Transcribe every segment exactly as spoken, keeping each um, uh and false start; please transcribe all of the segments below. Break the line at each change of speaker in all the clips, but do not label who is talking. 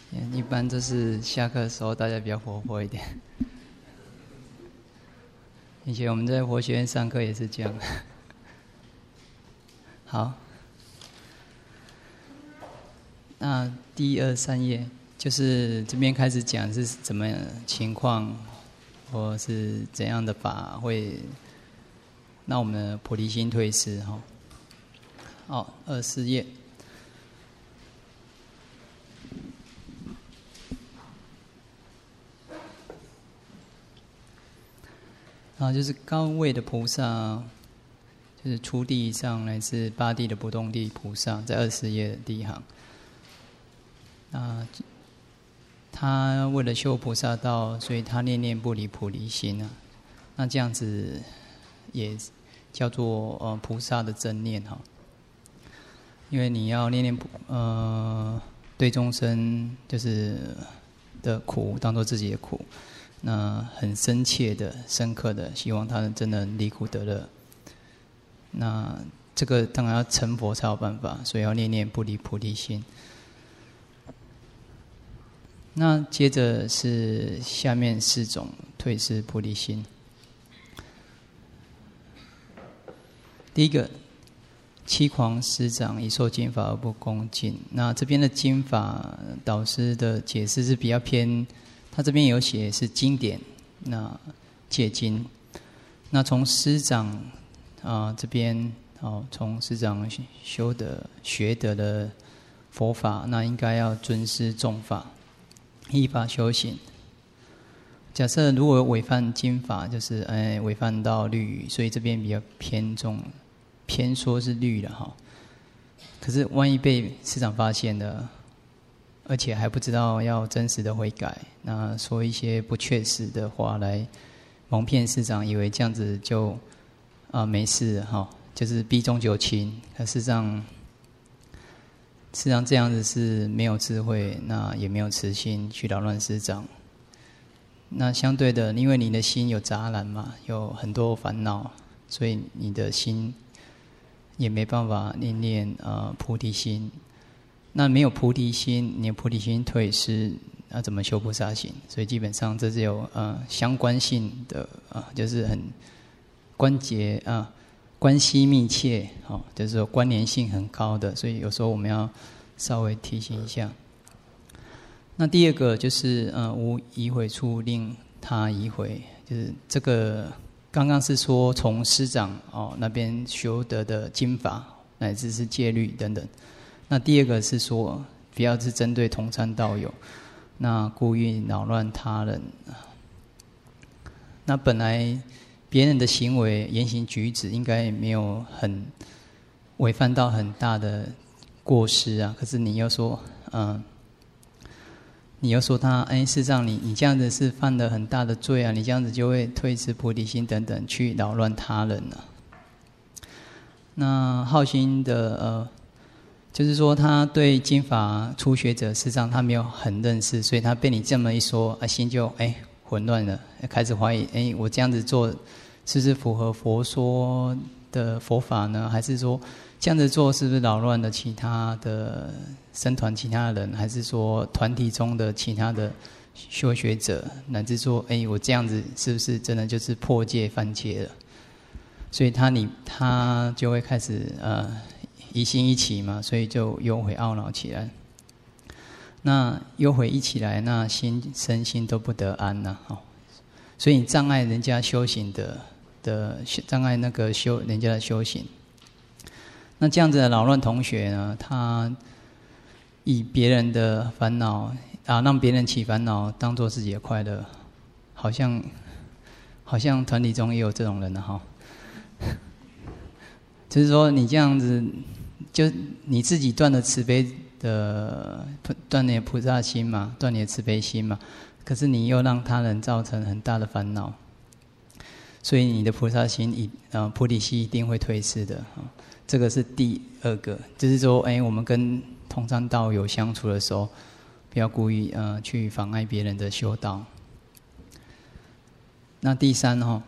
一般都是下课的时候大家比较活泼一点。以前我们在佛学院上课也是这样。好，那第二三页就是这边开始讲是怎么情况，或是怎样的法会让我们的菩提心退失哈。好，二四页。啊，就是高位的菩萨，就是初地以上乃至八地的不动地菩萨，在二十页的第一行。那他为了修菩萨道，所以他念念不离菩提心啊。那这样子也叫做呃菩萨的真念哈。因为你要念念呃对众生就是的苦当作自己的苦。那很深切的、深刻的，希望他真的离苦得乐。那这个当然要成佛才有办法，所以要念念不离菩提心。那接着是下面四种退失菩提心。第一个，欺诳师长，以受经法而不恭敬。那这边的经法，导师的解释是比较偏。他这边有写是经典，那戒经，那从师长啊、呃、这边哦，从师长修的学得的佛法，那应该要尊师重法，依法修行。假设如果违反经法，就是哎违反到律语，所以这边比较偏重，偏说是律了哈。可是万一被师长发现了，而且还不知道要真实的悔改，那说一些不确实的话来蒙骗师长，以为这样子就啊、呃、没事哈，就是避重就轻。可事实上，事实上这样子是没有智慧，那也没有慈心去扰乱师长。那相对的，因为你的心有杂染嘛，有很多烦恼，所以你的心也没办法念念呃菩提心。那没有菩提心，你的菩提心退失，那怎么修菩萨行？所以基本上这是有呃相关性的啊、呃，就是很关节啊、呃、关系密切，哦，就是说关联性很高的，所以有时候我们要稍微提醒一下。那第二个就是呃无疑悔处令他疑悔，就是这个刚刚是说从师长哦那边修得的经法，乃至是戒律等等。那第二个是说，不要是针对同参道友，那故意扰乱他人。那本来别人的行为、言行举止应该没有很违反到很大的过失啊，可是你又说，嗯、呃，你又说他，哎，事实上你你这样子是犯了很大的罪啊，你这样子就会退失菩提心等等，去扰乱他人啊。那好心的呃。就是说，他对经法初学者，事实上他没有很认识，所以他被你这么一说，啊，心就哎混乱了，开始怀疑，哎，我这样子做是不是符合佛说的佛法呢？还是说这样子做是不是扰乱了其他的僧团、其他的人？还是说团体中的其他的修学者，乃至说，哎，我这样子是不是真的就是破戒犯戒了？所以他你他就会开始呃。疑心一起嘛，所以就忧悔懊恼起来。那忧悔一起来，那心身心都不得安呐、啊、哦。所以你障碍人家修行的的障碍那个修人家的修行。那这样子的扰乱同学呢，他以别人的烦恼啊，让别人起烦恼，当作自己的快乐，好像好像团体中也有这种人的、啊、哈。就是说，你这样子。就你自己断了慈悲的断你的菩萨心嘛，断你的慈悲心嘛，可是你又让他人造成很大的烦恼，所以你的菩萨心一呃菩提心一定会退失的。这个是第二个，就是说，哎，我们跟同参道友相处的时候，不要故意呃去妨碍别人的修道。那第三哈。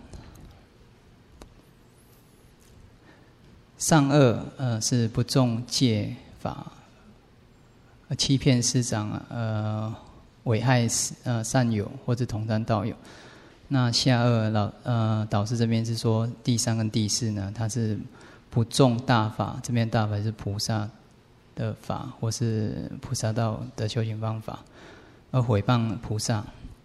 上二呃是不重戒法， 欺骗师长，呃，危害呃善友或者同参道友。那下二老呃导师这边是说第三跟第四呢，他是不重大法，这边大法是菩萨的法或是菩萨道的修行方法，而毁谤菩萨。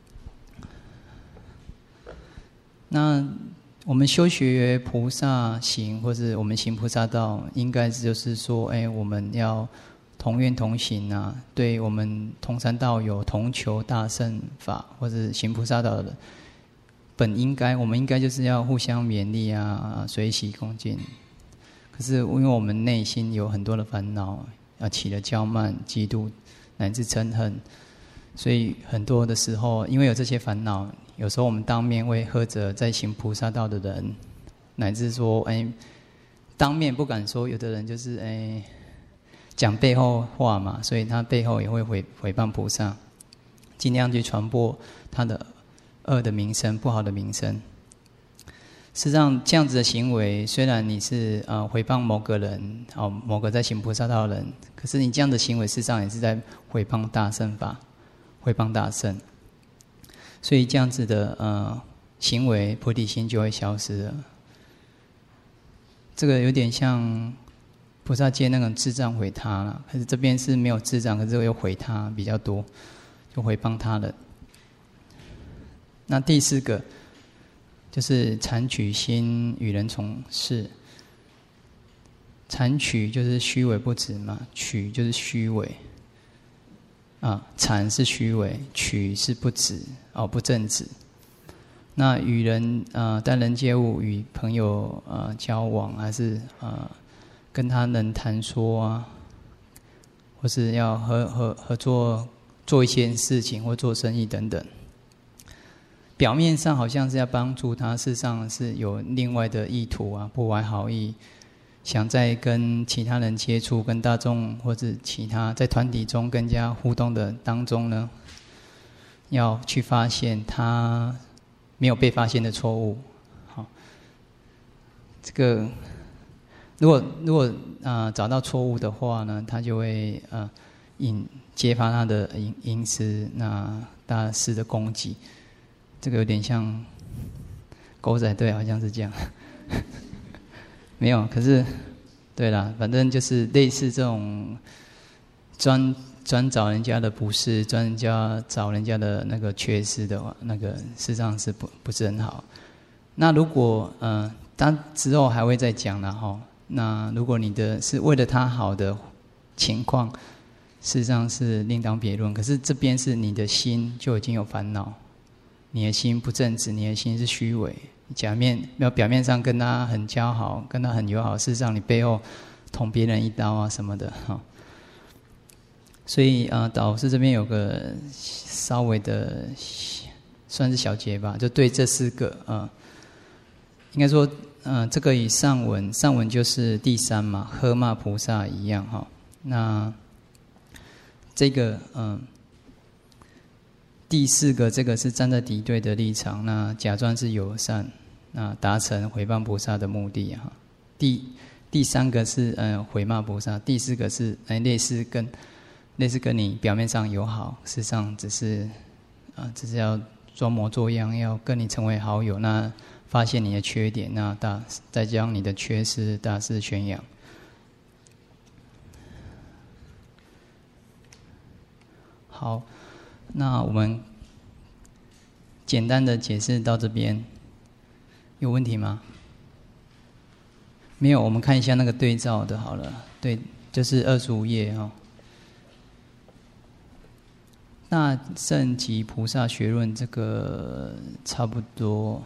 那我们修学菩萨行，或是我们行菩萨道，应该就是说，哎，我们要同愿同行啊，对我们同参道友同求大乘法，或者行菩萨道的，本应该我们应该就是要互相勉励啊，随喜恭敬。可是因为我们内心有很多的烦恼，啊，起了骄慢、嫉妒乃至嗔恨，所以很多的时候，因为有这些烦恼。有时候我们当面会呵责在行菩萨道的人，乃至说，哎，当面不敢说，有的人就是哎讲背后话嘛，所以他背后也会毁毁谤菩萨，尽量去传播他的恶的名声、不好的名声。事实上，这样子的行为，虽然你是呃毁谤某个人，哦，某个在行菩萨道的人，可是你这样的行为，事实上也是在毁谤大乘法，毁谤大乘。所以这样子的呃行为，菩提心就会消失了。这个有点像菩萨戒那种智障毁他了，可是这边是没有智障，可是又毁他比较多，就毁谤他人。那第四个就是谄取心与人从事。谄取就是虚伪不止嘛，取就是虚伪。啊，谄是虚伪，取是不止，哦，不正直。那与人呃待人接物，与朋友呃交往，还是呃跟他人谈说啊，或是要合合合作做一些事情或做生意等等。表面上好像是要帮助他，事实上是有另外的意图啊，不怀好意。想在跟其他人接触、跟大众或者其他在团体中跟人家互动的当中呢，要去发现他没有被发现的错误。好，这个如果如果啊、呃、找到错误的话呢，他就会呃引揭发他的隐隐私，那大肆的攻击。这个有点像狗仔队，好像是这样。没有，可是，对啦，反正就是类似这种专专找人家的不是，专家找人家的那个缺失的话，那个事实上是不不是很好。那如果呃，当之后还会再讲了哈。那如果你的是为了他好的情况，事实上是另当别论。可是这边是你的心就已经有烦恼，你的心不正直，你的心是虚伪。假面要表面上跟他很交好，跟他很友好，事实上你背后捅别人一刀啊什么的哈。所以啊、呃，导师这边有个稍微的算是小结吧，就对这四个啊、呃，应该说嗯、呃，这个与上文上文就是第三嘛，喝骂菩萨一样哈。那这个嗯。呃第四个，这个是站在敌对的立场，那假装是友善，那达成毁谤菩萨的目的哈。第第三个是呃毁骂菩萨，第四个是呃类似跟类似跟你表面上友好，事实上只是啊、呃、只是要装模作样，要跟你成为好友，那发现你的缺点，那大再将你的缺失大肆宣扬。好。那我们简单的解释到这边，有问题吗？没有，我们看一下那个对照的好了。对，就是二十五页哈、哦。那圣极菩萨学论这个差不多，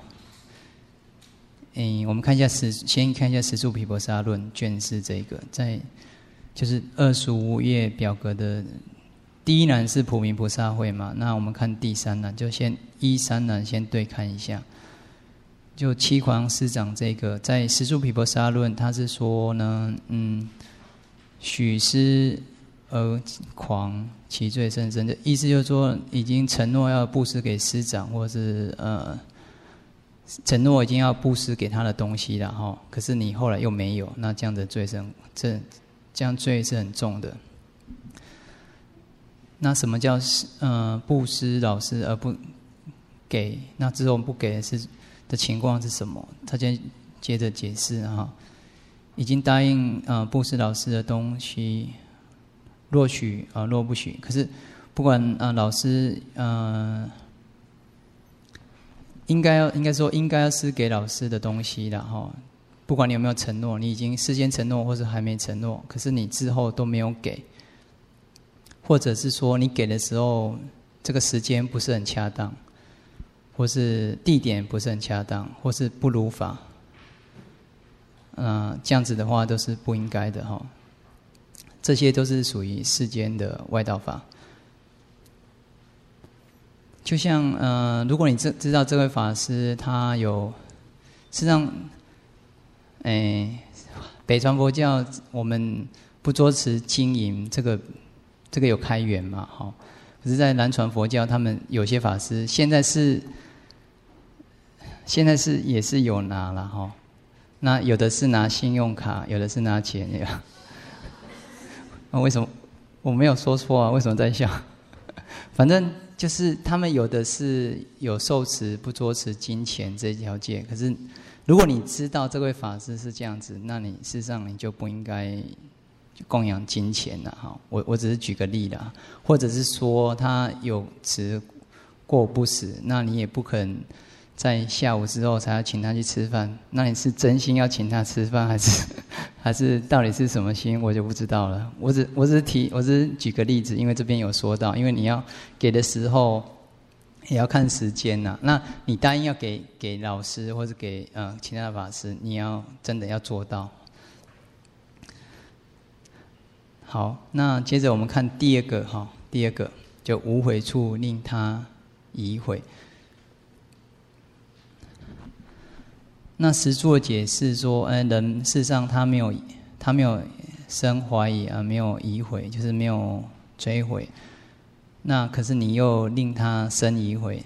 嗯，我们看一下十，先看一下十住毗婆沙论卷四这个，在就是二十五页表格的。第一栏是普明菩萨会嘛？那我们看第三栏，就先一三栏先对看一下。就七狂师长这个，在十住毗婆沙论，他是说呢，嗯，许施而狂，其罪甚深。的意思就是说，已经承诺要布施给师长，或是呃，承诺已经要布施给他的东西了哈。可是你后来又没有，那这样的罪是这这样罪是很重的。 那什么叫呃布施老师而不给？那之后不给的是的情况是什么？他接接着解释哈，已经答应呃布施老师的东西，若许啊、呃、若不许，可是不管啊、呃、老师呃应该要应该说应该要施给老师的东西了哈。不管你有没有承诺，你已经事先承诺或者还没承诺，可是你之后都没有给，或者是说你给的时候这个时间不是很恰当，或是地点不是很恰当，或是不如法，呃，这样子的话都是不应该的哈。这些都是属于世间的外道法。就像呃，如果你知知道这位法师他有，事实上。哎，北传佛教我们不着持经营，这个这个有开源嘛？哈，可是，在南传佛教，他们有些法师现在是现在是也是有拿了哈。那有的是拿信用卡，有的是拿钱呀。那为什么我没有说错啊？为什么在笑？反正就是他们有的是有受持不着持金钱这一条戒，可是。如果你知道这位法师是这样子，那你事实上你就不应该供养金钱了哈。我我只是举个例啦，或者是说他有持过不死，那你也不可能在下午之后才要请他去吃饭。那你是真心要请他吃饭，还是还是到底是什么心，我就不知道了。我只我只是提，我只是举个例子，因为这边有说到，因为你要给的时候。也要看时间呐、啊。那你答应要给给老师或者给呃其他的法师，你要真的要做到。好，那接着我们看第二个哈，第二个就无悔处令他疑悔。那实作解释说，呃，人事实上他没有他没有生怀疑啊，没有疑悔，就是没有追悔。那可是你又令他生疑悔。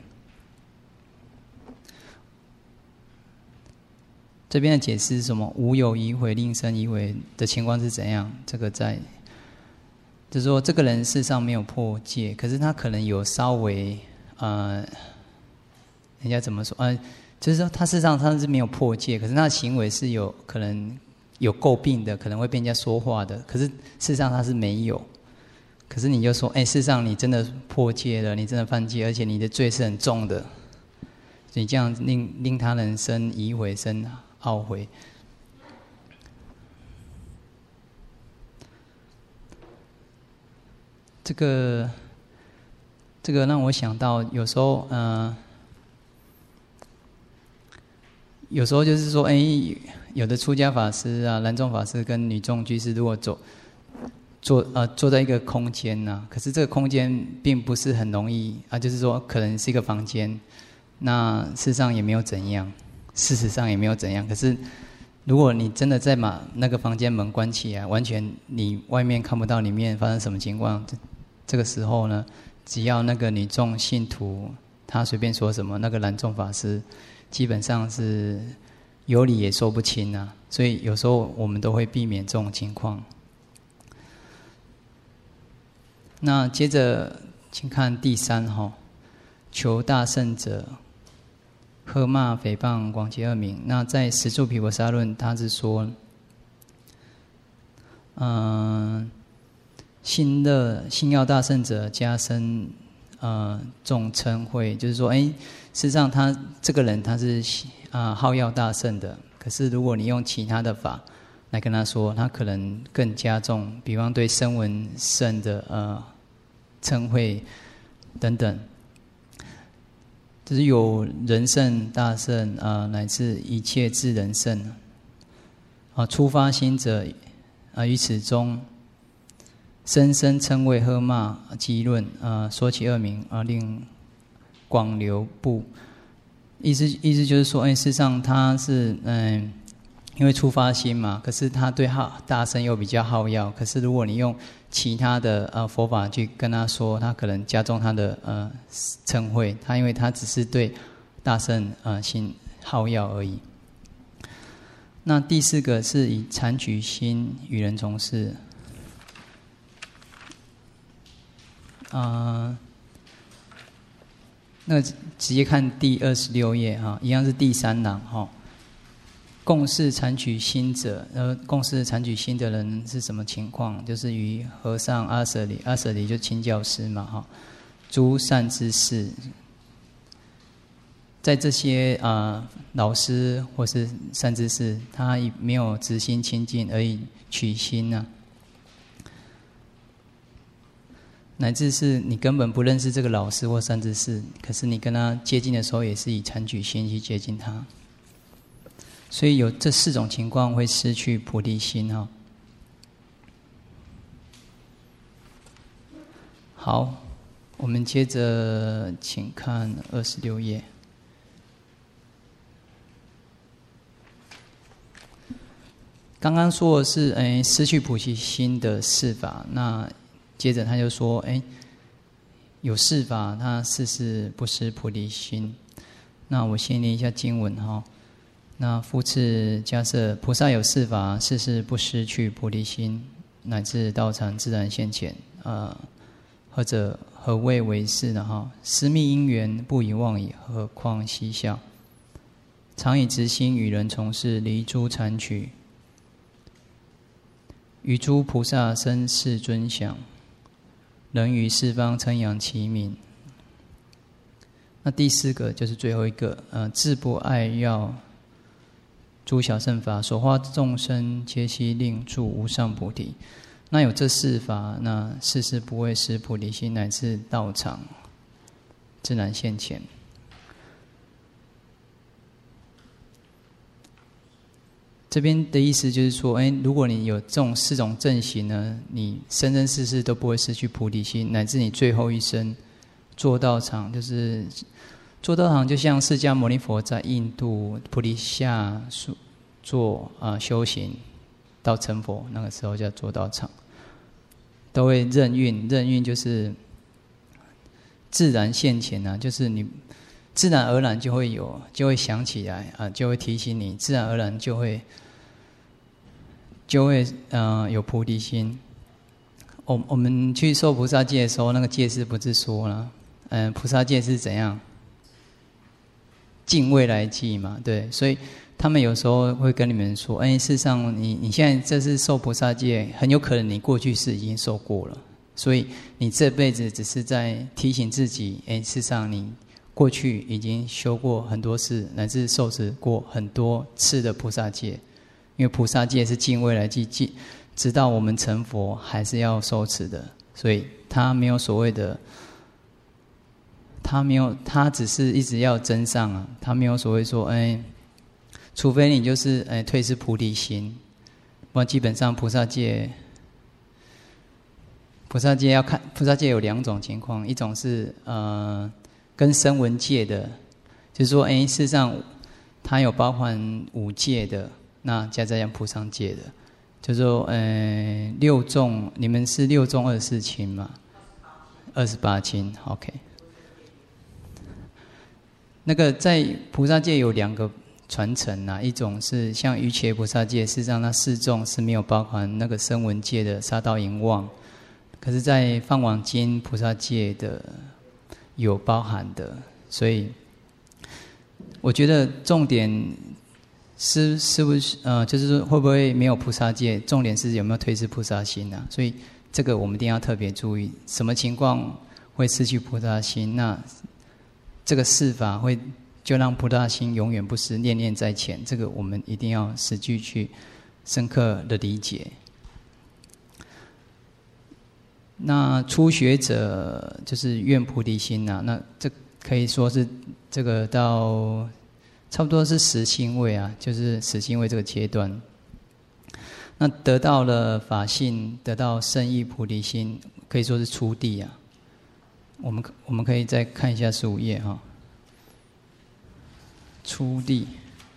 这边的解释是什么？无有疑悔令生疑悔的情况是怎样？这个在，就是说这个人事实上没有破戒，可是他可能有稍微呃，人家怎么说？呃，就是说他事实上他是没有破戒，可是他的行为是有可能有诟病的，可能会被人家说话的，可是事实上他是没有。可是你就说，哎，事实上你真的破戒了，你真的犯戒，而且你的罪是很重的，你这样令令他人生疑悔、生懊悔。这个这个让我想到，有时候，呃，有时候就是说，哎，有的出家法师啊、男众法师跟女众居士，如果走。坐呃坐在一个空间呐、啊，可是这个空间并不是很容易啊，就是说可能是一个房间，那事实上也没有怎样，事实上也没有怎样。可是如果你真的再把那个房间门关起来，完全你外面看不到里面发生什么情况，这这个时候呢，只要那个女众信徒他随便说什么，那个男众法师基本上是有理也说不清啊，所以有时候我们都会避免这种情况。那接着，请看第三哈，求大圣者，喝骂诽谤广结恶名。那在《十住毗婆沙论》，他是说，嗯、呃，信乐信要大圣者加深呃众称讳，就是说，哎，事实上他这个人他是啊、呃、好要大圣的，可是如果你用其他的法来跟他说，他可能更加重，比方对声闻圣的呃。称谓等等，就是有人圣、大圣啊、呃，乃至一切智人圣啊，出发心者啊，于此中深深称谓、喝骂、讥论啊，说起恶名啊，令广流布。意思意思就是说，哎，事实上他是嗯，因为出发心嘛，可是他对好大圣又比较好要，可是如果你用其他的呃佛法去跟他说，他可能加重他的呃称谓，他因为他只是对大圣呃心好要而已。那第四个是以残取心与人从事， 呃，那直接看第二十六页哈，一样是第三栏哈。共事产取心者，呃，共事产取心的人是什么情况？就是与和尚阿舍里，阿舍里就亲教师嘛哈，诸善知识，在这些啊、呃、老师或是善知识，他没有直心亲近，而以取心呢、啊，乃至是你根本不认识这个老师或善知识，可是你跟他接近的时候，也是以产取心去接近他。所以有这四种情况会失去菩提心哈。好，我们接着请看二十六页。刚刚说的是哎失去菩提心的事法，那接着他就说哎有事法，他事事不失菩提心。那我先念一下经文哈。那复次假设菩萨有事法，事事不失去菩提心，乃至道场自然现前。呃，或者何谓为是呢？哈，私密因缘不以妄矣，何况嬉笑？常以直心与人从事，离诸残取，于诸菩萨生世尊享，人于四方称扬其名。那第四个就是最后一个，呃，自不爱要。诸小乘法所化众生，皆悉令住无上菩提。那有这四法，那事事不会失菩提心，乃至道场自然现前。这边的意思就是说，哎，如果你有这种四种正行呢，你生生世世都不会失去菩提心，乃至你最后一生做道场，就是做道场就像释迦牟尼佛在印度菩提夏做啊、呃、修行到成佛，那个时候叫做道场，都会任运，任运就是自然现前啊，就是你自然而然就会有，就会想起来啊、呃，就会提醒你，自然而然就会就会呃有菩提心。我我们去受菩萨戒的时候，那个戒师不是说了，嗯、呃，菩萨戒是怎样？尽未来际嘛，对，所以他们有时候会跟你们说，哎，事实上你你现在这是受菩萨戒，很有可能你过去是已经受过了，所以你这辈子只是在提醒自己，哎，事实上你过去已经修过很多次，乃至受持过很多次的菩萨戒，因为菩萨戒是尽未来际，直到我们成佛还是要受持的，所以他没有所谓的。他没有，他只是一直要增上啊，他没有所谓说，哎，除非你就是哎退失菩提心，不然基本上菩萨戒，菩萨戒要看，菩萨戒有两种情况，一种是呃跟声闻戒的，就是说，哎，事实上它有包含五戒的，那加在讲菩萨戒的，就是说，呃六众，你们是六众二十四亲嘛？二十八亲 ，OK。那个在菩萨戒有两个传承啊，一种是像瑜伽菩萨戒，事实上那四众是没有包含那个声闻戒的杀盗淫妄，可是在放网经菩萨戒的有包含的，所以我觉得重点是是不是呃，就是说会不会没有菩萨戒，重点是有没有推失菩萨心啊？所以这个我们一定要特别注意，什么情况会失去菩萨心？那这个事法会就让菩萨心永远不失，念念在前。这个我们一定要实际去深刻的理解。那初学者就是愿菩提心啊，那这可以说是这个到差不多是实心位啊，就是实心位这个阶段。那得到了法性，得到圣意菩提心，可以说是初地啊。我们我们可以再看一下十五页哈，初地，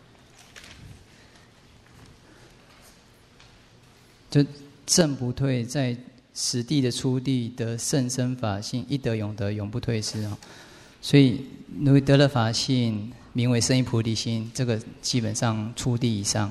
就正不退，在实地的初地得甚深法性，一得永得，永不退失啊。所以如果得了法性，名为圣意菩提心，这个基本上初地以上。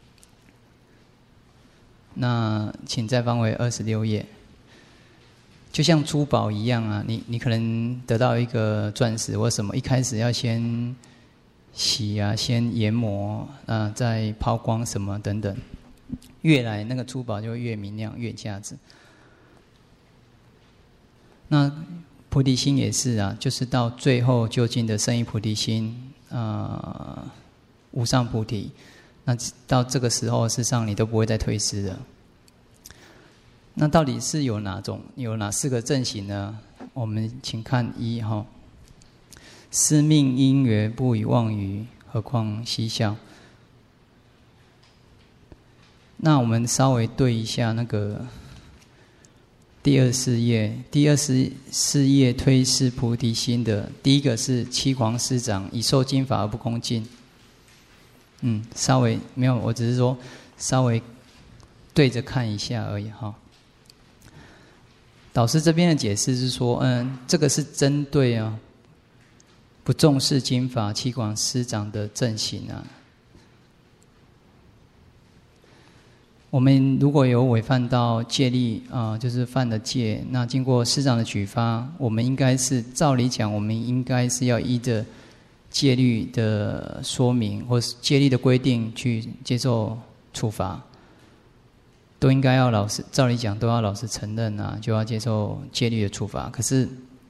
那请再翻回二十六页。 就像珠宝一样啊，你你可能得到一个钻石或什么，一开始要先洗啊，先研磨啊，再抛光什么等等，越来那个珠宝就会越明亮，越价值。那菩提心也是啊，就是到最后究竟的生一菩提心，啊、呃，无上菩提。那到这个时候，事实上你都不会再退失了。那到底是有哪种、有哪四个正行呢？我们请看一哈，司命因缘不以妄语，何况嬉笑。那我们稍微对一下那个第二四页，第二十四页推示菩提心的第一个是欺狂师长，以受经法而不恭敬。嗯，稍微没有，我只是说稍微对着看一下而已哈。导师这边的解释是说，嗯，这个是针对啊不重视经法、欺狂师长的正行啊。我们如果有违犯到戒律啊、呃，就是犯了戒，那经过师长的举发，我们应该是照理讲，我们应该是要依着戒律的说明或是戒律的规定去接受处罚。都应该要老实，照理讲都要老实承认啊，就要接受戒律的处罚。可是，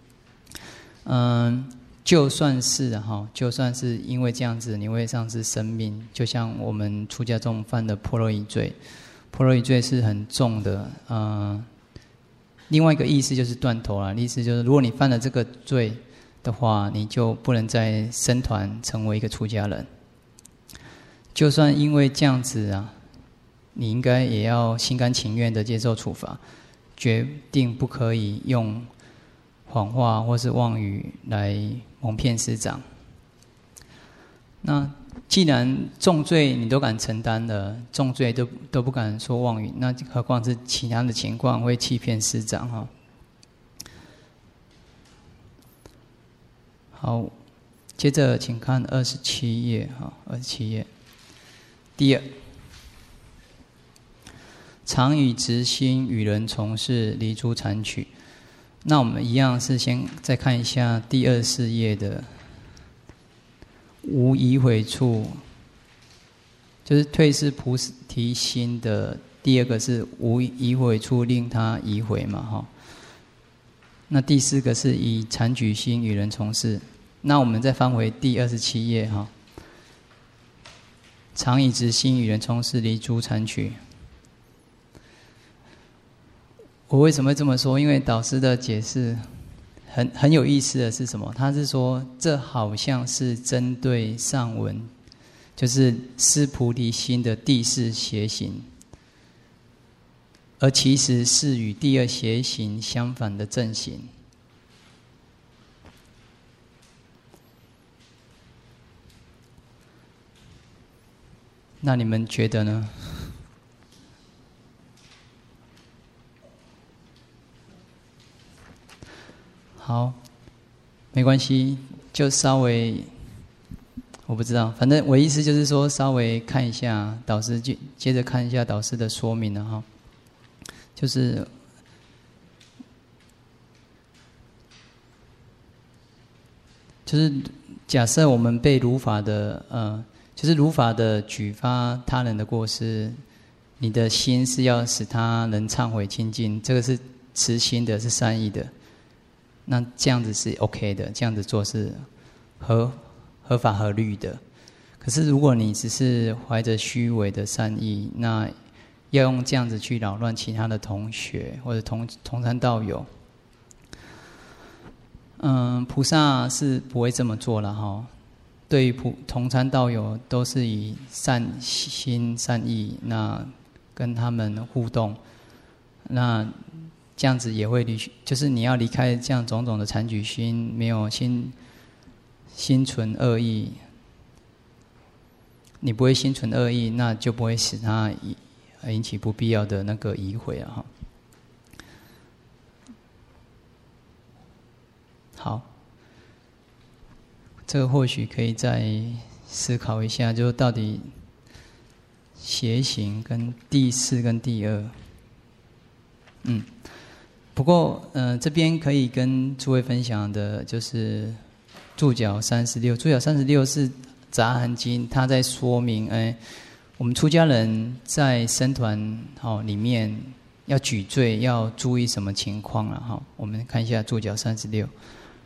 嗯，就算是哈，就算是因为这样子，你会丧失生命，就像我们出家众犯的破漏一罪，破漏一罪是很重的。嗯，另外一个意思就是断头啦，意思就是如果你犯了这个罪的话，你就不能再僧团成为一个出家人。就算因为这样子啊。你应该也要心甘情愿的接受处罚，决定不可以用谎话或是妄语来蒙骗师长。那既然重罪你都敢承担了，重罪都都不敢说妄语，那何况是其他的情况会欺骗师长哈？好，接着请看二十七页哈，二十七页，第二。常以直心与人从事，离诸残取。那我们一样是先再看一下第二十四页的无疑悔处，就是退失菩提心的第二个是无疑悔处，令他疑悔嘛哈。那第四个是以残举心与人从事。那我们再翻回第二十七页哈，常以直心与人从事，离诸残取。我为什么会这么说？因为导师的解释很很有意思的是什么？他是说，这好像是针对上文，就是失菩提心的第四邪行，而其实是与第二邪行相反的正行。那你们觉得呢？好，没关系，就稍微，我不知道，反正我意思就是说，稍微看一下导师，接接着看一下导师的说明了哈，就是，就是假设我们被如法的呃，就是如法的举发他人的过失，你的心是要使他能忏悔清净，这个是慈心的，是善意的。那这样子是 OK 的，这样子做是合合法合律的。可是如果你只是怀着虚伪的善意，那要用这样子去扰乱其他的同学或者同同参道友，嗯，菩萨是不会这么做了哈。对于普同参道友，都是以善心善意，那跟他们互动，那。这样子也会离，就是你要离开这样种种的残举心，没有心心存恶意，你不会心存恶意，那就不会使他引起不必要的那个疑悔啊！哈。好，这个或许可以再思考一下，就到底邪行跟第四跟第二，嗯。 不过，呃，这边可以跟诸位分享的就是注脚三十六，注脚三十六是杂含经，它在说明，哎，我们出家人在僧团哦里面要举罪要注意什么情况了哈？我们看一下注脚三十六，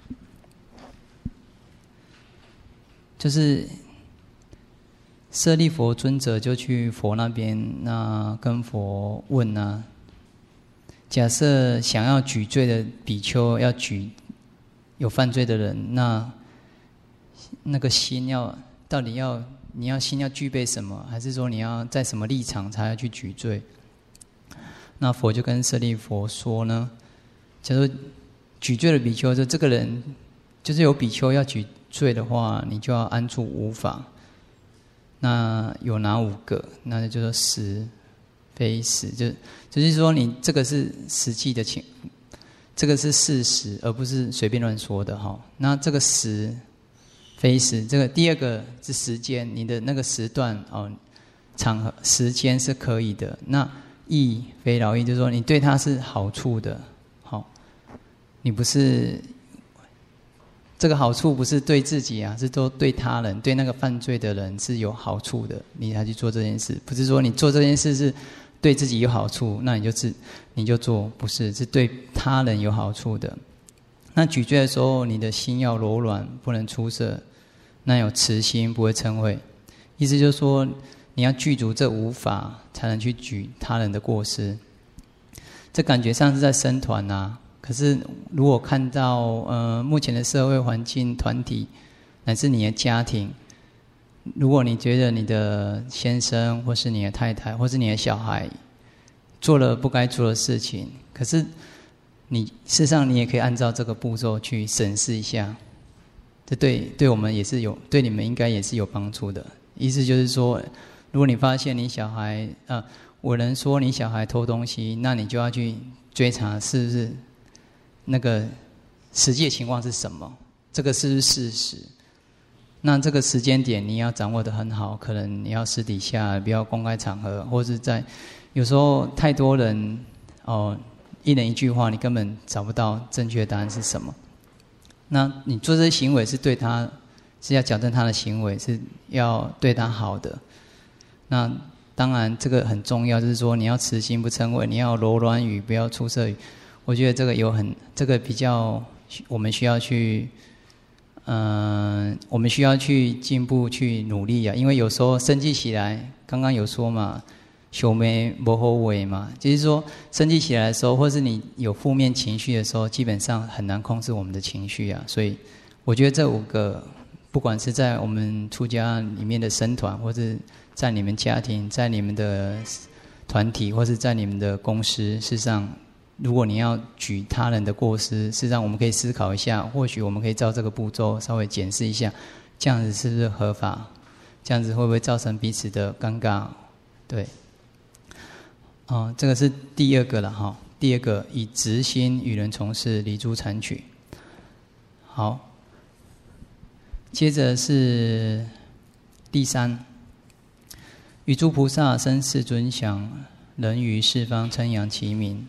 就是舍利佛尊者就去佛那边，那跟佛问啊。假设想要举罪的比丘要举有犯罪的人，那那个心要到底要你要心要具备什么？还是说你要在什么立场才要去举罪？那佛就跟舍利佛说呢，假如举罪的比丘，就这个人就是有比丘要举罪的话，你就要安住五法。那有哪五个？那就说十。非实，就就是说，你这个是实际的情，这个是事实，而不是随便乱说的哈。那这个时非时，这个第二个是时间，你的那个时段哦，场合时间是可以的。那义非劳役，就是说你对他是好处的，好，你不是这个好处不是对自己啊，是都对他人，对那个犯罪的人是有好处的，你才去做这件事，不是说你做这件事是。对自己有好处，那你就自你就做，不是是对他人有好处的。那举罪的时候，你的心要柔软，不能出色。那有慈心，不会嗔恚。意思就是说，你要具足这五法，才能去举他人的过失。这感觉上是在僧团啊，可是如果看到呃目前的社会环境、团体，乃至你的家庭。如果你觉得你的先生或是你的太太或是你的小孩做了不该做的事情，可是你事实上你也可以按照这个步骤去审视一下，这对对我们也是有，对你们应该也是有帮助的。意思就是说，如果你发现你小孩呃，有人说你小孩偷东西，那你就要去追查是不是那个实际的情况是什么，这个是不是事实。那这个时间点你要掌握得很好，可能你要私底下，不要公开场合，或是在有时候太多人哦，一人一句话，你根本找不到正确的答案是什么。那你做这些行为是对他，是要矫正他的行为，是要对他好的。那当然这个很重要，就是说你要慈心不嗔恚，你要柔软语，不要出色语。我觉得这个有很这个比较，我们需要去。嗯、呃，我们需要去进步、去努力啊！因为有时候生气起来，刚刚有说嘛，修眉不后尾嘛，就是说生气起来的时候，或是你有负面情绪的时候，基本上很难控制我们的情绪啊。所以，我觉得这五个，不管是在我们出家里面的僧团，或是在你们家庭、在你们的团体，或是在你们的公司，事实上。如果你要举他人的过失，事实上我们可以思考一下，或许我们可以照这个步骤稍微检视一下，这样子是不是合法？这样子会不会造成彼此的尴尬？对，哦，这个是第二个了哈。第二个，以直心与人从事，离诸残取。好，接着是第三，与诸菩萨生世尊享，人于四方称扬其名。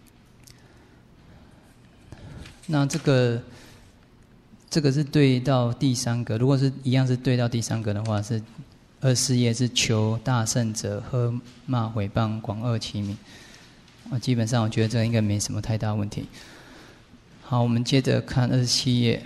那这个，这个是对到第三个。如果是一样是对到第三个的话，是二四页是求大圣者喝骂毁谤广恶其名。啊，基本上我觉得这个应该没什么太大问题。好，我们接着看二十七页。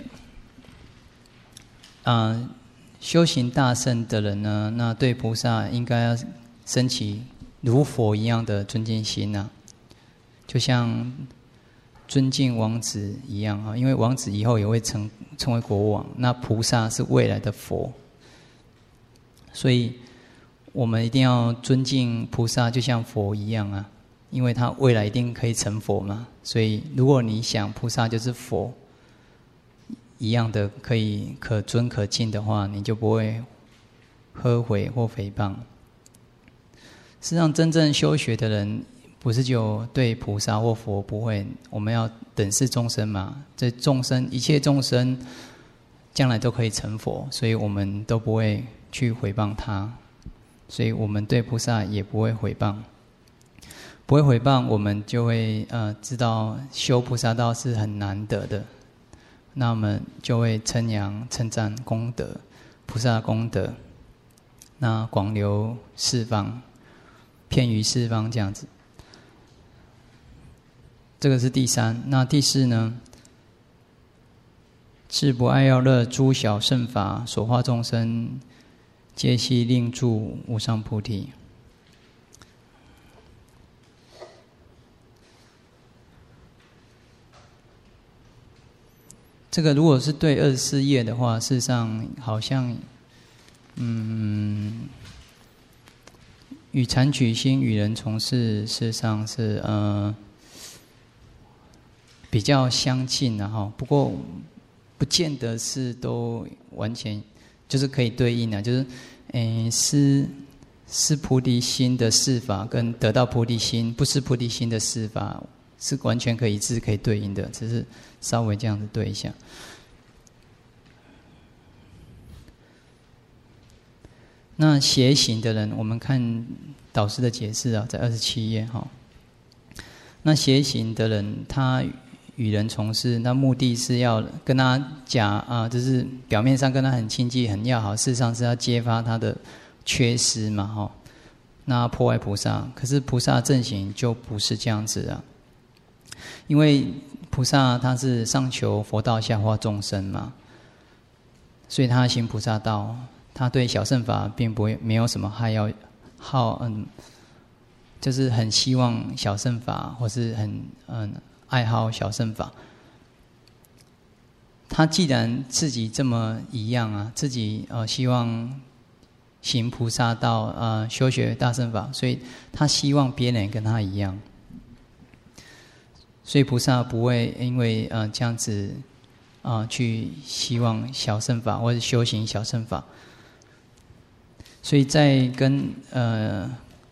啊、呃，修行大圣的人呢，那对菩萨应该要升起如佛一样的尊敬心啊，就像。尊敬王子一样啊，因为王子以后也会成成为国王，那菩萨是未来的佛，所以我们一定要尊敬菩萨，就像佛一样啊，因为他未来一定可以成佛嘛。所以如果你想菩萨就是佛一样的可以可尊可敬的话，你就不会呵毁或诽谤。实际上，真正修学的人。不是就对菩萨或佛不会，我们要等视众生嘛。这众生一切众生将来都可以成佛，所以我们都不会去毁谤他，所以我们对菩萨也不会毁谤。不不会诽谤，我们就会呃知道修菩萨道是很难得的。那我们就会称扬、称赞功德，菩萨功德，那广流四方，遍于四方这样子。这个是第三。那第四呢？是不爱要乐诸小圣法所化众生，皆悉令住无上菩提。这个如果是对二十四页的话，事实上好像，嗯，与残取心与人从事，事实上是呃比较相近的哈。不过不见得是都完全就是可以对应的，就是诶是是菩提心的事法跟得到菩提心不是菩提心的事法是完全可以一致可以对应的，只是稍微这样子对一下。那邪行的人，我们看导师的解释啊，在二十七页哈。那邪行的人，他与人从事，那目的是要跟他讲啊，就是表面上跟他很亲近、很要好，事实上是要揭发他的缺失嘛哈。那破坏菩萨，可是菩萨正行就不是这样子啊。因为菩萨他是上求佛道，下化众生嘛，所以他行菩萨道，他对小乘法并不会没有什么还要好嗯，就是很希望小乘法，或是很嗯爱好小乘法。他既然自己这么一样啊，自己呃希望行菩萨道，呃修学大乘法，所以他希望别人跟他一样。所以菩萨不会因为呃这样子啊、呃、去希望小乘法或者修行小乘法，所以在跟呃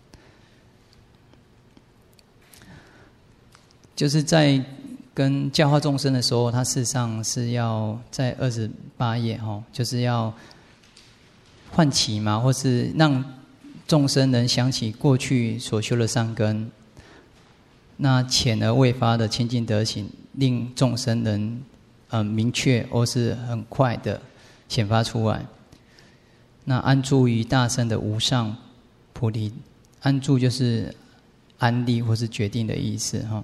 就是在跟教化众生的时候，他事实上是要在二十八页哈，就是要唤起嘛，或是让众生能想起过去所修的善根。那浅而未发的清净德行，令众生能呃明确或是很快的显发出来。那安住于大乘的无上菩提，安住就是安立或是决定的意思哈。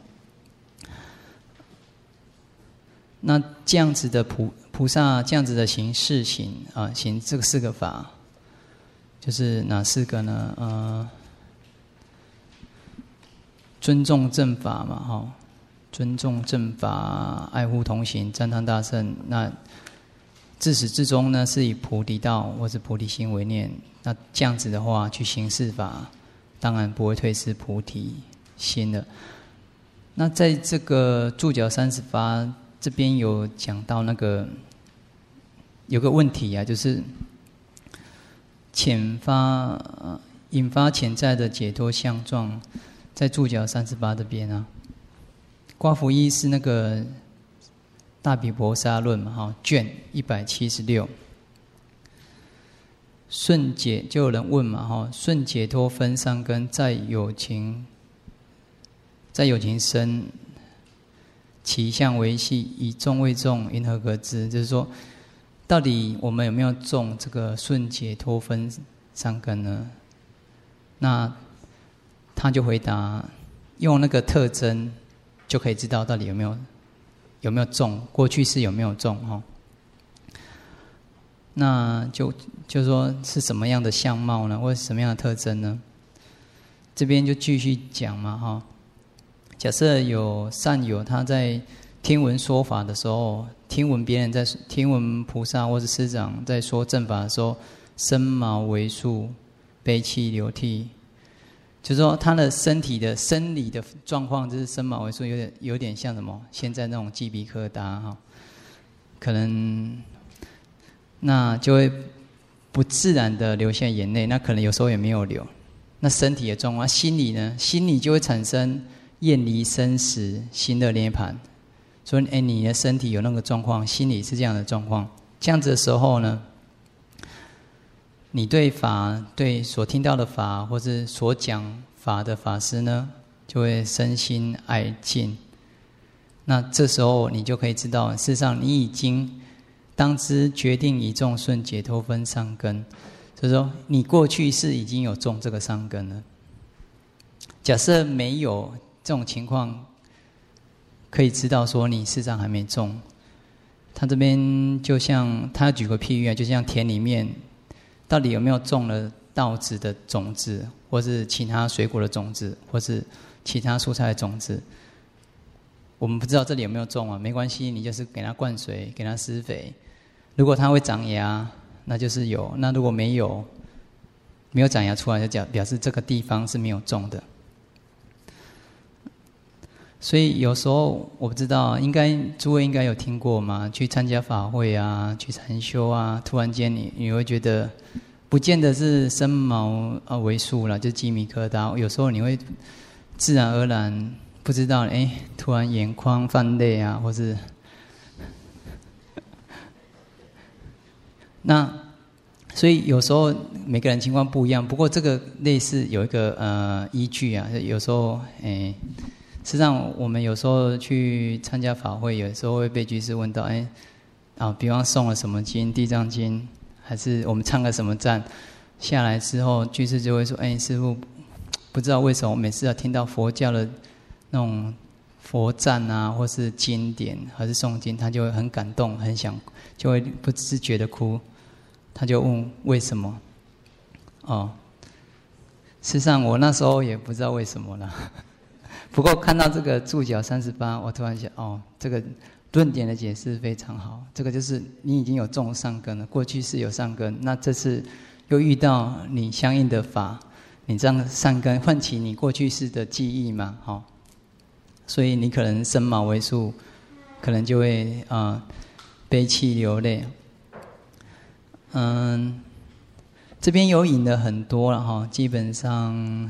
那这样子的菩菩萨这样子的行事行啊，行这个四个法，就是哪四个呢？呃。尊重正法嘛，哈，尊重正法，爱护同行，赞叹大乘。那自始至终呢，是以菩提道或是菩提心为念。那这样子的话，去行事法，当然不会退失菩提心了。那在这个注脚三十八这边有讲到那个有个问题啊，就是遣发引发潜在的解脱相状。在注脚三十八这边啊，刮胡一是那个大毗婆沙论嘛，哈，卷一百七十六。顺解就有人问嘛，哈，顺解脱分三根，在有情，在有情生，其相为系，以众为众，因何可知？就是说，到底我们有没有种这个顺解脱分三根呢？那他就回答，用那个特征就可以知道到底有没有有没有中，过去是有没有中哈。那就就说是什么样的相貌呢，或者什么样的特征呢？这边就继续讲嘛哈。假设有善友他在听闻说法的时候，听闻别人在听闻菩萨或是师长在说正法的时候，身毛为束，悲泣流涕。就是说，他的身体的生理的状况，就是身毛为束，有点有点像什么？现在那种鸡皮疙瘩哈，可能那就会不自然的流下眼泪，那可能有时候也没有流。那身体的状况，心理呢？心理就会产生厌离生死、心的涅槃。所以，哎，你的身体有那个状况，心理是这样的状况。这样子的时候呢？你对法，对所听到的法，或是所讲法的法师呢， 就会身心爱敬。那这时候你就可以知道，事实上你已经当知决定以种顺解脱分上根，就是说你过去是已经有种这个上根了。假设没有这种情况，可以知道说你事实上还没种。他这边就像他举个譬喻啊，就像田里面到底有没有种了稻子的种子，或是其他水果的种子，或是其他蔬菜的种子，我们不知道这里有没有种啊，没关系，你就是给它灌水，给它施肥。如果它会长芽，那就是有；那如果没有，没有长芽出来，就表表示这个地方是没有种的。所以有时候我不知道，应该诸位应该有听过嘛？去参加法会啊，去禅修啊，突然间你你会觉得，不见得是身毛啊为数啦，就鸡皮疙瘩。有时候你会自然而然不知道，哎，突然眼眶泛泪啊，或是那，所以有时候每个人情况不一样。不过这个类似有一个呃依据啊，有时候哎。实际上，我们有时候去参加法会，有时候会被居士问到：“哎，啊，比方诵了什么经，《地藏经》，还是我们唱了什么赞？”下来之后，居士就会说：“哎，师父，不知道为什么每次要听到佛教的那种佛赞啊，或是经典，还是诵经，他就会很感动，很想，就会不自觉的哭。他就问为什么？哦，事实上我那时候也不知道为什么了。”不过看到这个注脚三十八，我突然想，哦，这个论点的解释非常好。这个就是你已经有种上根了，过去是有上根，那这次又遇到你相应的法，你这样上根唤起你过去式的记忆嘛，好、哦，所以你可能身毛为数，可能就会啊、呃、悲泣流泪。嗯，这边有引了很多了哈，基本上。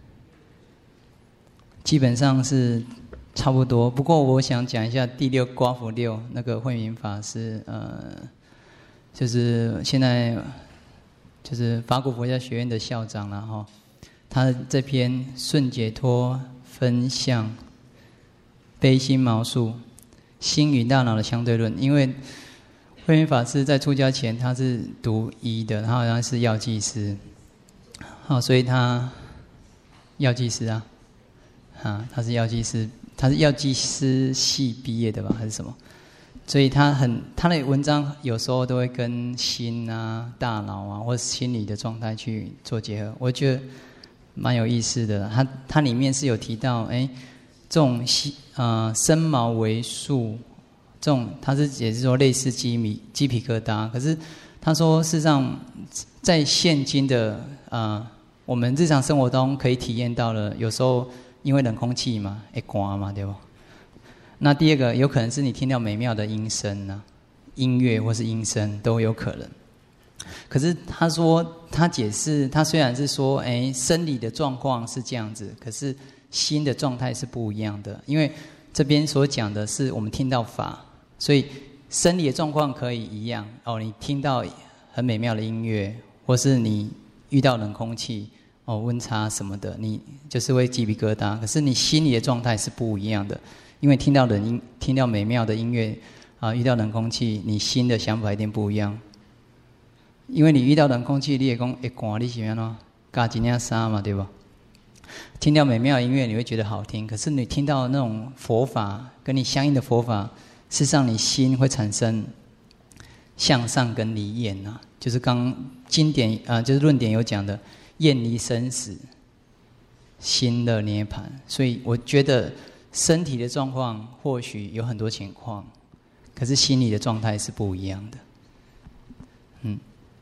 基本上是差不多，不过我想讲一下第六刮符六那个慧明法师，呃，就是现在就是法鼓佛教学院的校长了哈。他这篇顺解脱分相悲心毛数心与大脑的相对论，因为慧明法师在出家前他是读医的，他好像是药剂师，好，所以他药剂师啊。啊，他是药剂师，他是药剂师系毕业的吧，还是什么？所以他很他的文章有时候都会跟心啊、大脑啊，或者心理的状态去做结合，我觉得蛮有意思的。他他里面是有提到，哎，这种呃身毛为数，这种他是也是说类似鸡皮鸡皮疙瘩，可是他说事实上在现今的呃我们日常生活中可以体验到了，有时候。因为冷空气嘛，会寒嘛，对不？那第二个有可能是你听到美妙的音声啊，音乐或是音声都有可能。可是他说，他解释，他虽然是说，哎，生理的状况是这样子，可是心的状态是不一样的。因为这边所讲的是我们听到法，所以生理的状况可以一样哦。你听到很美妙的音乐，或是你遇到冷空气。哦，温差什么的，你就是会鸡皮疙瘩。可是你心里的状态是不一样的，因为听到冷音，听到美妙的音乐，啊，遇到冷空气，你心的想法一定不一样。因为你遇到冷空气，你也讲会寒，你是安怎？加一件衫嘛，对吧？听到美妙的音乐，你会觉得好听。可是你听到那种佛法，跟你相应的佛法，事实上你心会产生向上跟离厌啊，就是刚经典啊、呃，就是论点有讲的。厌离生死，心的涅槃。所以我觉得身体的状况或许有很多情况，可是心理的状态是不一样的。嗯，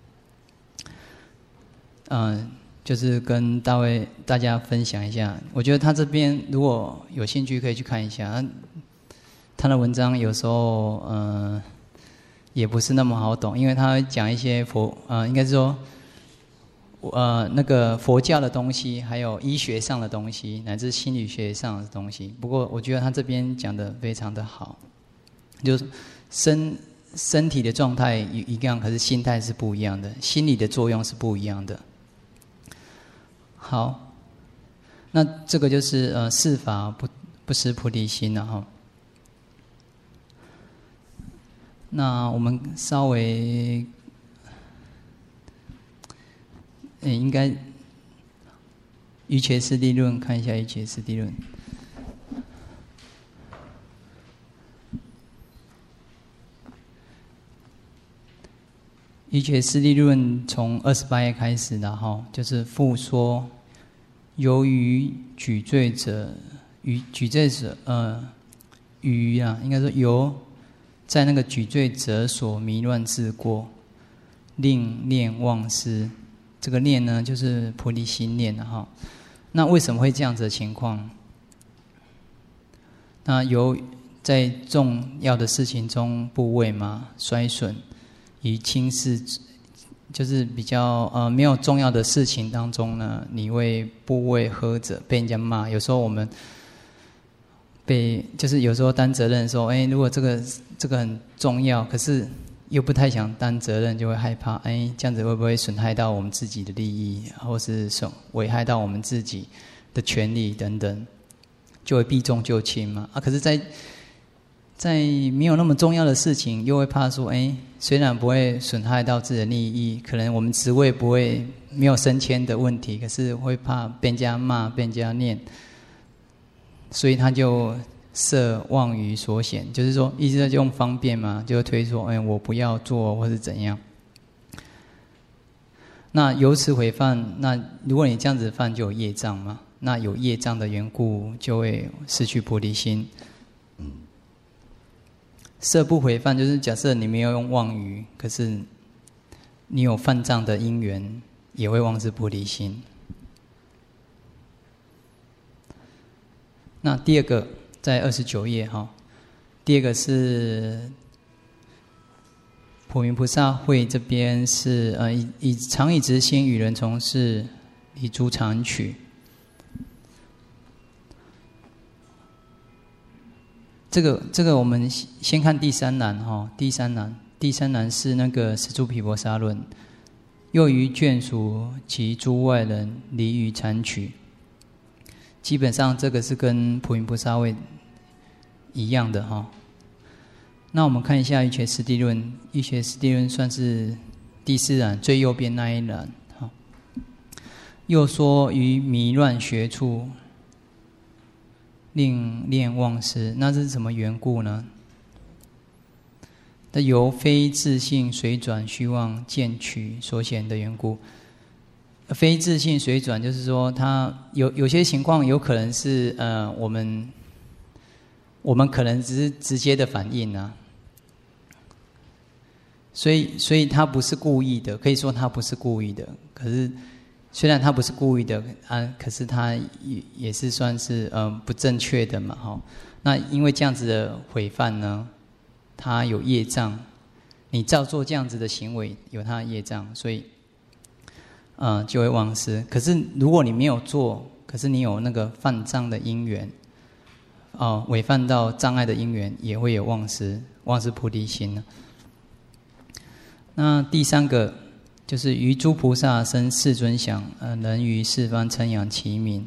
嗯、呃，就是跟大卫大家分享一下。我觉得他这边如果有兴趣可以去看一下，他的文章有时候嗯、呃、也不是那么好懂，因为他会讲一些佛呃，应该是说。呃，那个佛教的东西，还有医学上的东西，乃至心理学上的东西。不过，我觉得他这边讲的非常的好，就是身身体的状态一样，可是心态是不一样的，心理的作用是不一样的。好， 那这个就是呃四法不不失菩提心了哈。那我们稍微，诶，应该瑜伽师地论看一下瑜伽师地论。瑜伽师地论从二十八页开始的哈，就是复说，由于举罪者，于举罪者，呃，于啊，应该说由在那个举罪者所迷乱自过，令念忘失。这个念呢，就是菩提心念的哈。那为什么会这样子的情况？那由在重要的事情中部位嘛衰损。以轻视，就是比较呃没有重要的事情当中呢，你为部位呵责被人家骂。有时候我们被就是有时候担责任说，哎，如果这个这个很重要，可是又不太想担责任，就会害怕，哎，这样子会不会损害到我们自己的利益，或是损危害到我们自己的权利等等，就会避重就轻嘛。啊，可是在在没有那么重要的事情，又会怕说，哎，虽然不会损害到自己的利益，可能我们职位不会没有升迁的问题，可是会怕被人家骂、被人家念，所以他就设妄语所显，就是说，一直在用方便嘛，就推说，哎，我不要做，或是怎样。那由此毁犯，那如果你这样子犯，就有业障嘛。那有业障的缘故，就会失去菩提心。设不毁犯，就是假设你没有用妄语，可是你有犯障的因缘，也会忘失菩提心。那第二个在二十九页哈，第二个是普明菩萨会这边是呃以以常以直心与人从事，以诸常取。这个这个我们先看第三栏哈，第三栏第三栏是那个十住毗婆沙论，又于眷属及诸外人离于残取。基本上这个是跟普明菩萨会一样的哈。那我们看一下瑜伽师地论，瑜伽师地论算是第四栏最右边那一栏哈。又说于迷乱学处。令念忘失，那这是什么缘故呢？那由非自性水转虚妄见取所显的缘故。非自性水转，就是说，它有有些情况有可能是呃，我们我们可能只是直接的反应啊，所以所以他不是故意的，可以说他不是故意的，可是。虽然他不是故意的啊，可是他也也是算是呃不正确的嘛，哈。那因为这样子的毁犯呢，他有业障，你照做这样子的行为有他的业障，所以呃就会忘失。可是如果你没有做，可是你有那个犯障的因缘，哦、呃，违犯到障碍的因缘，也会有忘失，忘失菩提心呢。那第三个。就是于诸菩萨生世尊想，呃，能于四方称扬其名。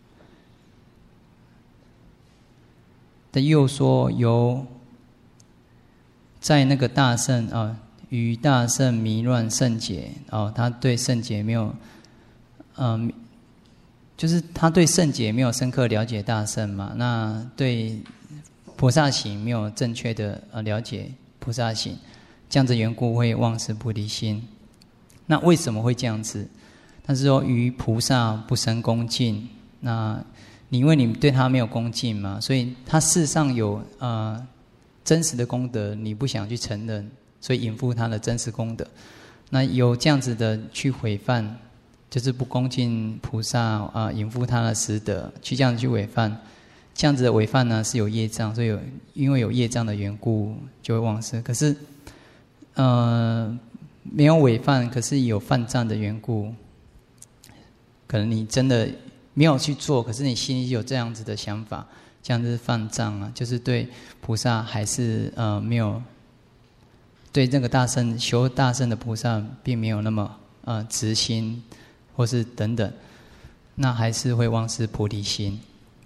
的又说由在那个大圣啊，于大圣迷乱圣解哦，他对圣解没有，嗯、呃，就是他对圣解没有深刻了解大圣嘛，那对菩萨行没有正确的呃了解菩萨行，这样子缘故会忘失菩提心。那为什么会这样子？他是说于菩萨不生恭敬，那你因为你对他没有恭敬嘛，所以他事实上有呃真实的功德，你不想去承认，所以隐覆他的真实功德。那有这样子的去毁犯，就是不恭敬菩萨啊、呃，隐覆他的实德，去这样子去违犯，这样子的违犯呢是有业障，所以有因为有业障的缘故就会忘失。可是呃。没有违犯，可是有犯障的缘故，可能你真的没有去做，可是你心里有这样子的想法，这样子犯障啊，就是对菩萨还是呃没有对这个大圣修大圣的菩萨并没有那么呃执心，或是等等。 那还是会忘失菩提心。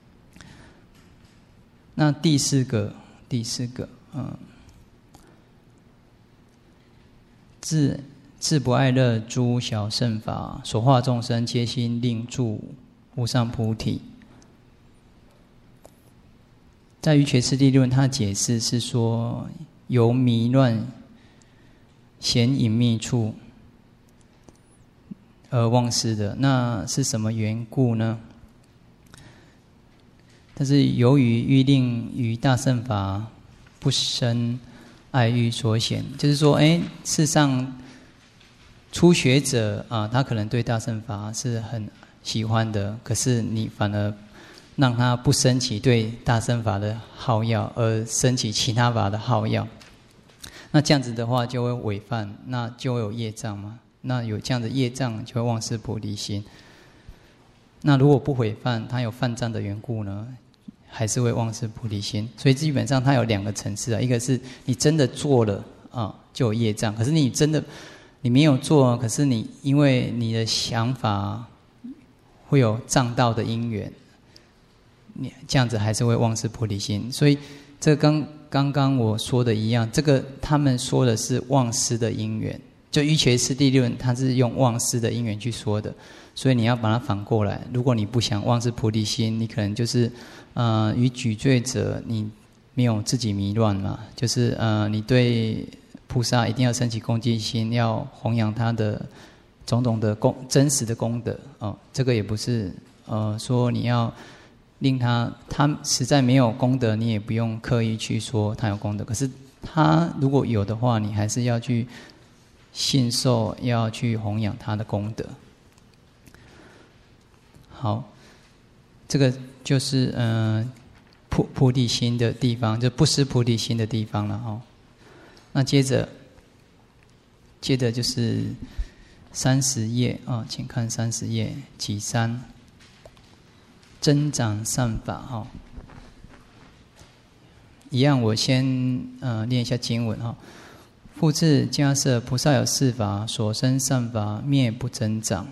那第四个，第四个，嗯，自自不爱乐诸小乘法，所化众生皆心令住无上菩提。在于觉次第论，它的解释是说，由迷乱显隐秘处而忘失的，那是什么缘故呢？但是由于欲令于大乘法不生爱欲所显，就是说，哎，事实上初学者啊，他可能对大乘法是很喜欢的，可是你反而让他不升起对大乘法的好要，而升起其他法的好要。那这样子的话就会违犯，那就会有业障嘛。那有这样的业障，就会忘失菩提心。那如果不违犯，他有犯障的缘故呢，还是会忘失菩提心。所以基本上它有两个层次啊，一个是你真的做了啊，就有业障；可是你真的你没有做，可是你因为你的想法会有障道的因缘，你这样子还是会忘失菩提心。所以这刚刚刚我说的一样，这个他们说的是忘失的因缘，就于觉次第论，它是用忘失的因缘去说的。所以你要把它反过来，如果你不想忘失菩提心，你可能就是呃，于举罪者，你没有自己迷乱嘛，就是呃，你对菩萨一定要升起恭敬心，要弘扬他的种种的功真实的功德哦。这个也不是呃说你要令他他实在没有功德，你也不用刻意去说他有功德。可是他如果有的话，你还是要去信受，要去弘扬他的功德。好，这个就是呃菩菩提心的地方，就不失菩提心的地方了哦。那接着，接着就是三十页啊，请看三十页己三，增长善法哈、哦。一样，我先呃念一下经文哈、哦。复次迦设菩萨有四法，所生善法灭不增长。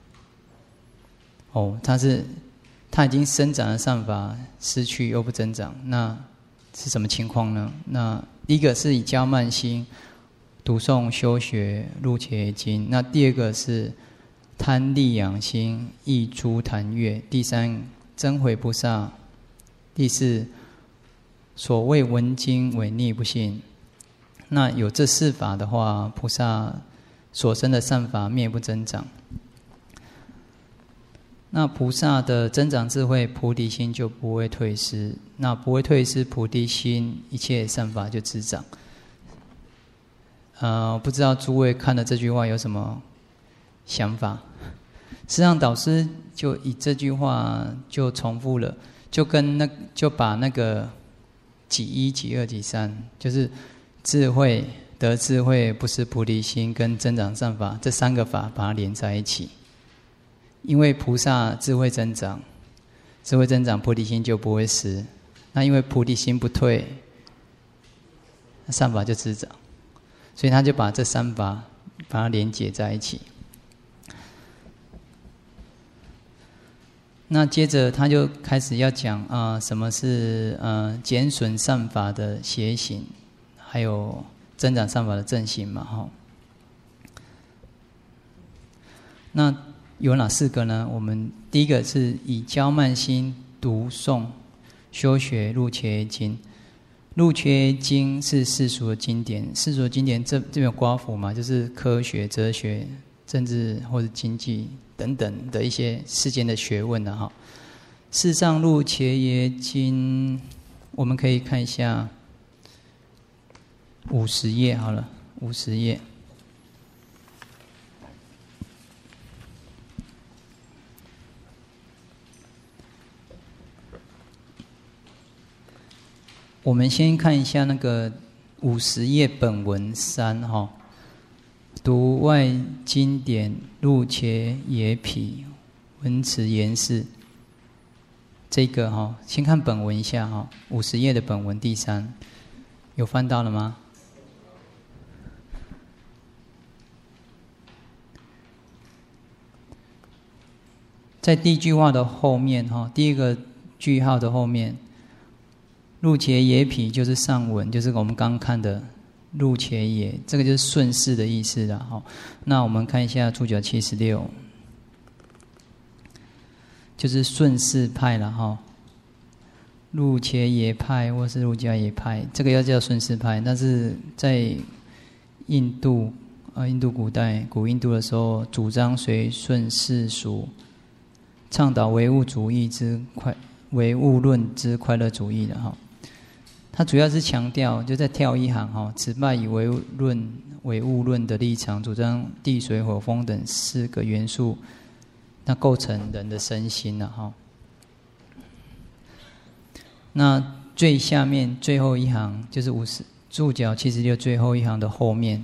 哦，他是他已经生长的善法失去又不增长，那是什么情况呢？那第一个是以骄慢心读诵修学入伽经，那第二个是贪利养心忆诸檀越，第三增毁菩萨，第四所谓闻经违逆不信。那有这四法的话，菩萨所生的善法灭不增长。那菩萨的增长智慧，菩提心就不会退失。那不会退失菩提心，一切善法就滋长。呃，不知道诸位看了这句话有什么想法？实际上，导师就以这句话就重复了，就跟那就把那个己一、己二、己三，就是智慧得智慧，不失菩提心，跟增长善法这三个法，把它连在一起。因为菩萨智慧增长，智慧增长，菩提心就不会失。那因为菩提心不退，善法就滋长，所以他就把这三法把它连结在一起。那接着他就开始要讲啊、呃，什么是呃减损善法的邪行，还有增长善法的正行嘛，哈。那有哪四个呢？我们第一个是以骄慢心读诵修学入伽经。入伽经是世俗的经典，世俗的经典这这边有瓜符嘛，就是科学、哲学、政治或者经济等等的一些世间的学问的哈。事实上，入伽经我们可以看一下五十页好了，五十页。我们先看一下那个五十页本文三哈，读外经典入伽耶毗文词言释，这个哈，先看本文一下哈，五十页的本文第三，有翻到了吗？ 在第一句话的后面哈，第一个句号的后面，入伽耶毗就是上文，就是我们刚看的入伽耶，这个就是顺势的意思了哈。那我们看一下注脚七十六，就是顺势派了哈。入伽耶派或是入伽耶派，这个要叫顺势派，但是在印度啊，印度古代古印度的时候，主张随顺世俗，倡导唯物主义之快唯物论之快乐主义的哈。它主要是强调，就在跳一行哈，此派以唯物论唯物论的立场，主张地水火风等四个元素，那构成人的身心了哈。那最下面最后一行就是五十注脚七十六最后一行的后面，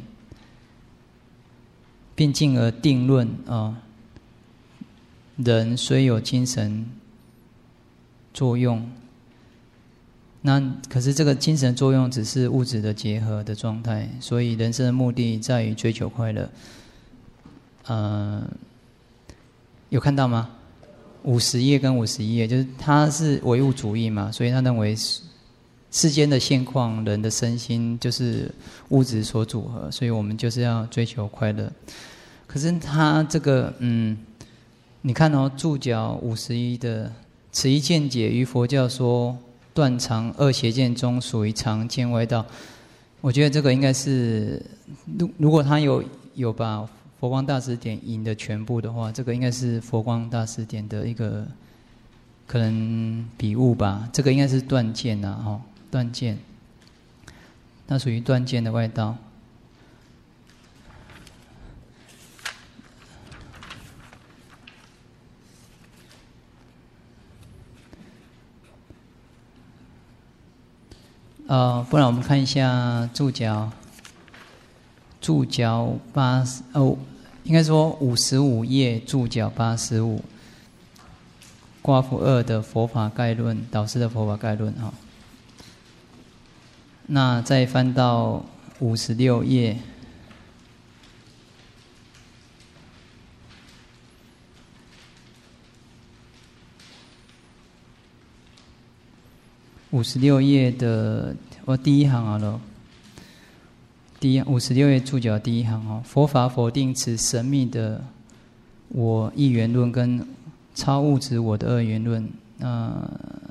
并进而定论啊、呃，人虽有精神作用，那可是这个精神作用只是物质的结合的状态，所以人生的目的在于追求快乐。呃，有看到吗？五十页跟五十一页，就是他是唯物主义嘛，所以他认为世间的现况，人的身心就是物质所组合，所以我们就是要追求快乐。可是他这个，嗯，你看哦，注脚五十一的此一见解于佛教说断常二邪见中属于常见外道，我觉得这个应该是，如如果他有有把佛光大师典引的全部的话，这个应该是佛光大师典的一个可能笔误吧。这个应该是断见呐，哈，断见，那属于断见的外道。呃，不然我们看一下注脚。注脚八十哦，应该说五十五页注脚八十五，刮夫二的佛法概论，导师的佛法概论哈。那再翻到五十六页，五十六页的我第一行好了。第一五十六页注脚第一行哦，佛法否定此神秘的我一元论跟超物质我的二元论，那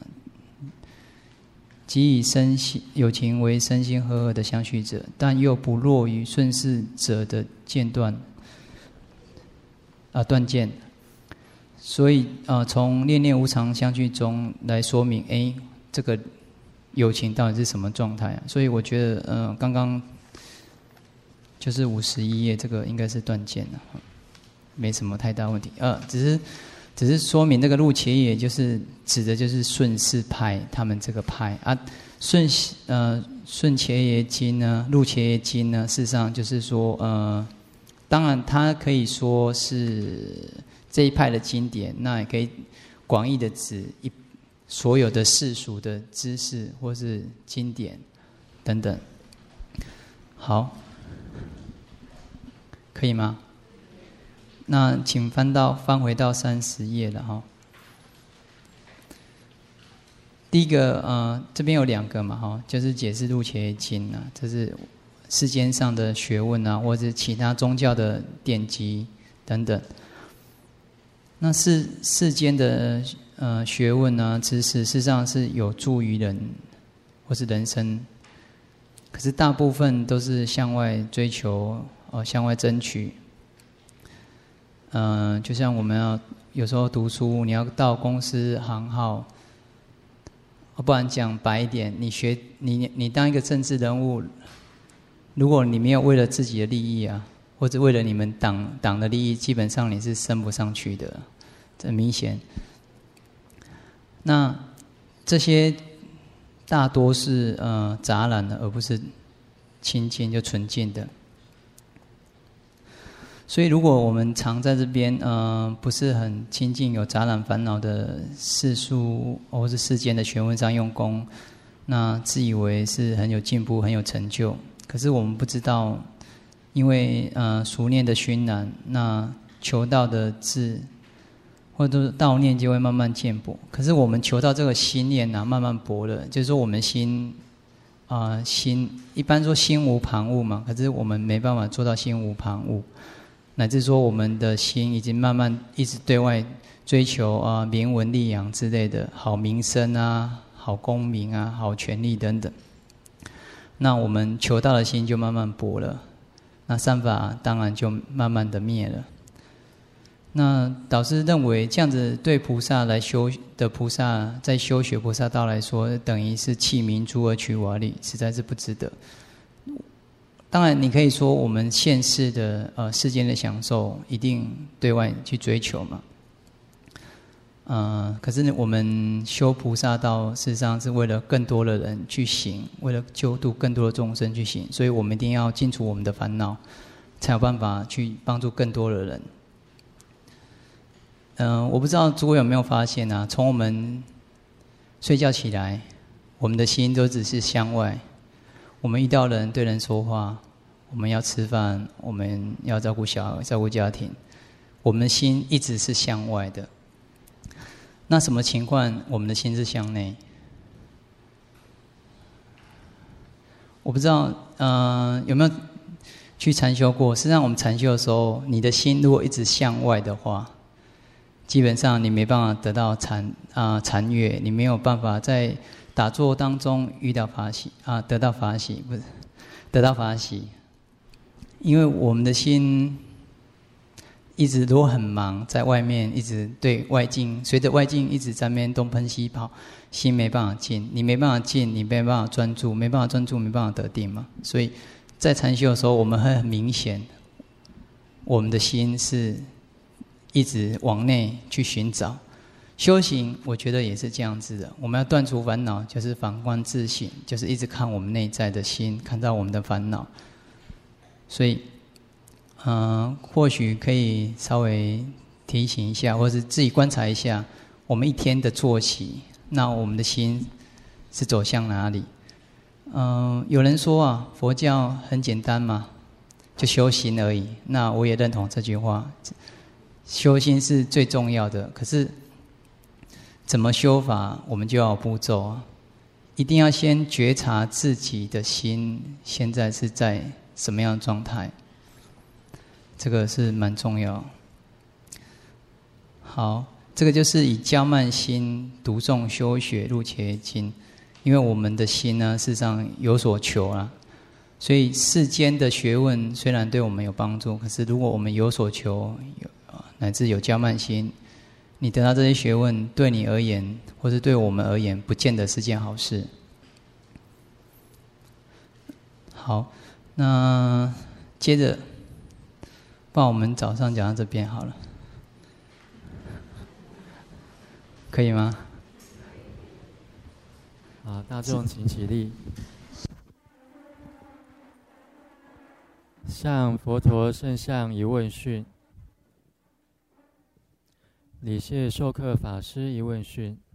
即以身心有情为身心合合的相续者，但又不落于顺势者的间断啊断见。所以啊，从念念无常相续中来说明，哎，这个有情到底是什么状态啊？所以我觉得，嗯、呃，刚刚。就是五十一页，这个应该是断见了，没什么太大问题。呃，只是只是说明这个入伽耶就是指的就是顺势派他们这个派啊，顺呃顺伽耶经呢，入伽耶经呢，事实上就是说呃，当然它可以说是这一派的经典，那也可以广义的指一所有的世俗的知识或是经典等等。好。可以吗？那请翻到翻回到三十页了哈。第一个呃，这边有两个嘛哈，就是解释入伽耶经啊，这是世间上的学问啊，或者其他宗教的典籍等等。那世世间的呃学问啊、知识，事实上是有助于人或是人生，可是大部分都是向外追求。哦，向外争取。嗯、呃，就像我们要有时候读书，你要到公司行号，不然讲白一点，你学你你当一个政治人物，如果你没有为了自己的利益啊，或者为了你们党党的利益，基本上你是升不上去的，这很明显。那这些大多是呃杂染的，而不是清净就纯净的。所以，如果我们常在这边，呃，不是很亲近有杂染烦恼的世俗或是世间的学问上用功，那自以为是很有进步、很有成就。可是我们不知道，因为呃熟念的熏染，那求道的智或者道念就会慢慢渐薄。可是我们求到这个心念啊，慢慢薄了，就是说我们心啊、呃，心一般说心无旁骛嘛，可是我们没办法做到心无旁骛，乃至说我们的心已经慢慢一直对外追求啊、呃、名闻利养之类的好名声啊、好功名啊、好权力等等，那我们求到的心就慢慢薄了，那善法当然就慢慢的灭了。那导师认为这样子对菩萨来修的菩萨，在修学菩萨道来说，等于是弃明珠而取瓦砾，实在是不值得。当然，你可以说我们现世的呃世间的享受，一定对外去追求嘛。呃，可是呢，我们修菩萨道，事实上是为了更多的人去行，为了救度更多的众生去行，所以我们一定要尽除我们的烦恼，才有办法去帮助更多的人。嗯、呃，我不知道诸位有没有发现啊？从我们睡觉起来，我们的心都只是向外。我们遇到人对人说话，我们要吃饭，我们要照顾小孩、照顾家庭，我们的心一直是向外的。那什么情况我们的心是向内？我不知道，呃，有没有去禅修过？实际上，我们禅修的时候，你的心如果一直向外的话，基本上你没办法得到禅啊禅悦，你没有办法在打坐当中遇到法喜啊，得到法喜不是得到法喜，因为我们的心一直都很忙，在外面一直对外境，随着外境一直在那边东奔西跑，心没办法静，你没办法静，你没办法专注，没办法专注，没办法得定嘛。所以在禅修的时候，我们会很明显，我们的心是一直往内去寻找。修行我觉得也是这样子的，我们要断除烦恼，就是反观自省，就是一直看我们内在的心，看到我们的烦恼。所以嗯、呃，或许可以稍微提醒一下，或是自己观察一下我们一天的作息，那我们的心是走向哪里。嗯、呃，有人说啊，佛教很简单嘛，就修行而已，那我也认同这句话，修心是最重要的。可是怎么修法，我们就要有步骤啊，一定要先觉察自己的心现在是在什么样的状态，这个是蛮重要。好，这个就是以骄慢心读诵修学入伽经，因为我们的心呢，事实上有所求啊，所以世间的学问虽然对我们有帮助，可是如果我们有所求，有乃至有骄慢心，你得到这些学问，对你而言，或是对我们而言，不见得是件好事。好，那接着，不然我们早上讲到这边好了，可以吗？
好，大众请起立，向佛陀圣像一问讯。礼谢授课法师一问讯。